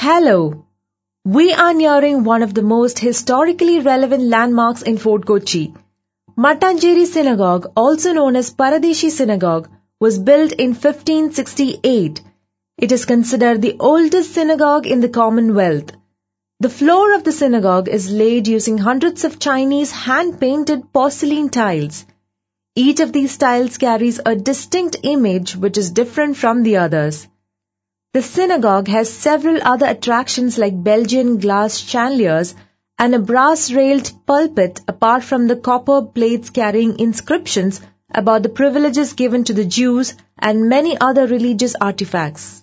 Hello. We are nearing one of the most historically relevant landmarks in Fort Kochi. Mattancherry Synagogue, also known as Paradeshi Synagogue, was built in 1568. It is considered the oldest synagogue in the Commonwealth. The floor of the synagogue is laid using hundreds of Chinese hand-painted porcelain tiles. Each of these tiles carries a distinct image which is different from the others. The synagogue has several other attractions like Belgian glass chandeliers and a brass-railed pulpit apart from the copper plates carrying inscriptions about the privileges given to the Jews and many other religious artifacts.